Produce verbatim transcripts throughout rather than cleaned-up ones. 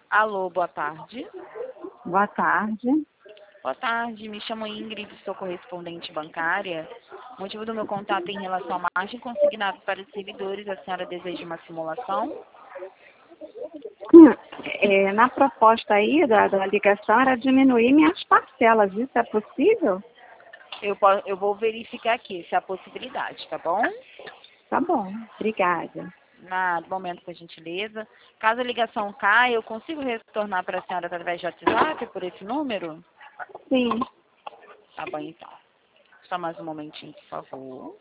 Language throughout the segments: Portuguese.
Alô, boa tarde. Boa tarde. Boa tarde, me chamo Ingrid, sou correspondente bancária. O motivo do meu contato é em relação à margem consignada para os servidores. A senhora deseja uma simulação? Hum, é, na proposta aí da, da ligação era diminuir minhas parcelas. Isso é possível? Eu, po- eu vou verificar aqui se há possibilidade, tá bom? Tá bom, obrigada. Na momento, por gentileza. Caso a ligação caia, eu consigo retornar para a senhora através de WhatsApp por esse número? Sim. Tá bom, então. Só mais um momentinho, por favor.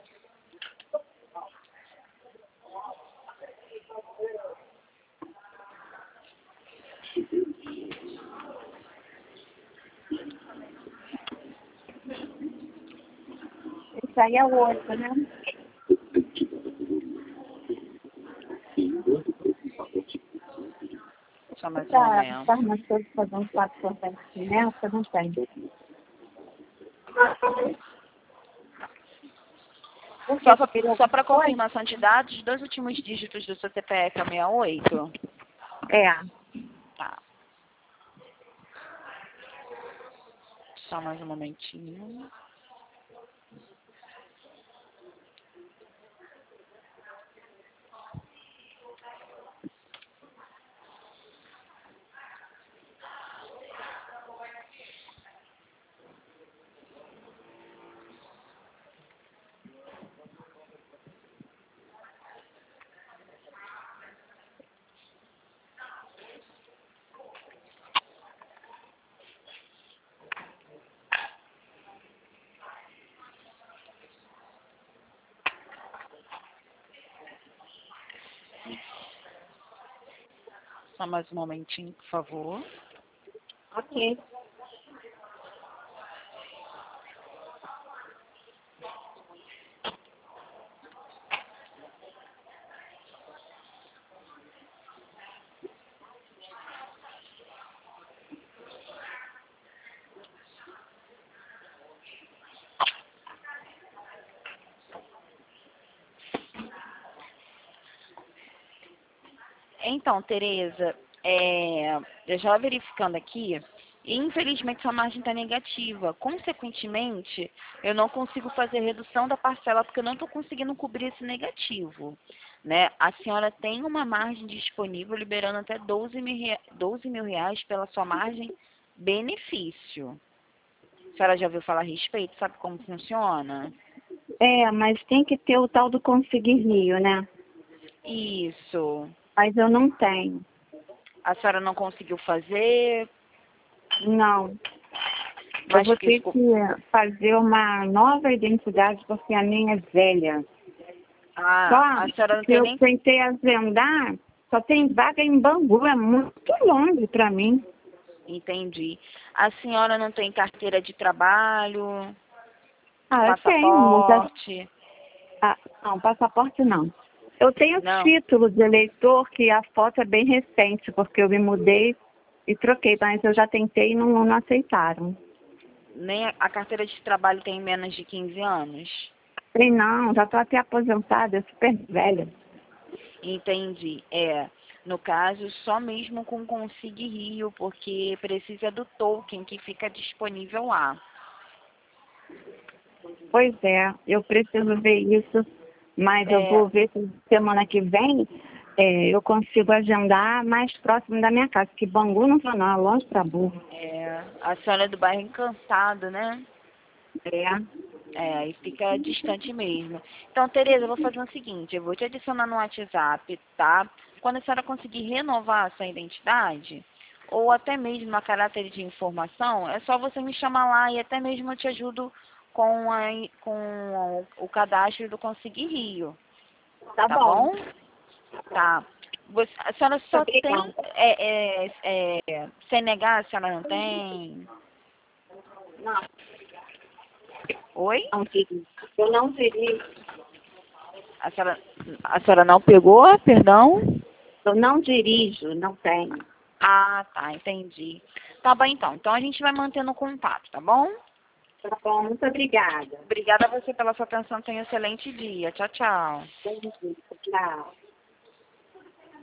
Isso aí é o outro, né? Só mais um Tá, momento. farmacêutico fazer um quatro por cento de pimenta, não tem. Só para só para confirmação de dados, dois últimos dígitos do seu C P F é sessenta e oito? É. Tá. Só mais um momentinho. Só mais um momentinho, por favor. Ok. Então, Tereza, é, eu já verificando aqui, infelizmente sua margem está negativa. Consequentemente, eu não consigo fazer redução da parcela porque eu não estou conseguindo cobrir esse negativo. Né? A senhora tem uma margem disponível liberando até doze mil, rea- doze mil reais pela sua margem benefício. A senhora já ouviu falar a respeito? Sabe como funciona? É, mas tem que ter o tal do Conseguir Rio, né? Isso. Mas eu não tenho. A senhora não conseguiu fazer, Não. Eu mas vou porque ter que fazer uma nova identidade porque a minha é velha. a, a senhora Só não que tem eu nem. tentei agendar, só tem vaga em Bangu, é muito longe para mim. Entendi. A senhora não tem carteira de trabalho, Ah, eu tenho, mas a- passaporte? ah, não, passaporte não. Eu tenho Não, título de eleitor que a foto é bem recente, porque eu me mudei e troquei, mas eu já tentei e não, não aceitaram. nem a a carteira de trabalho tem menos de quinze anos? Falei, não, já estou até aposentada, super velha. Entendi. É, no caso, só mesmo com Consigue Rio, porque precisa do token que fica disponível lá. Pois é, eu preciso ver isso, mas eu É, vou ver se semana que vem é, eu consigo agendar mais próximo da minha casa, que Bangu não vou não, é longe para burro. é, a senhora é do bairro Encantado, né? É, É, aí fica distante mesmo. Então, Tereza, eu vou fazer o seguinte, eu vou te adicionar no WhatsApp, tá? Quando a senhora conseguir renovar a sua identidade, ou até mesmo a caráter de informação, é só você me chamar lá e até mesmo eu te ajudo com, a, com o cadastro do Conseguir Rio, tá tá bom. bom? Tá. Você, a senhora Muito só obrigada. tem é, é, é, C N H, a senhora não tem? Não, Oi? não dirijo. Eu não dirijo. A senhora, a senhora não pegou, perdão? Eu não dirijo, não tenho. Ah, tá, entendi. Tá bom, então. Então a gente vai mantendo contato, tá bom? Tá bom, muito obrigada. Obrigada a você pela sua atenção. Tenha um excelente dia. Tchau, tchau. Bom dia, tchau.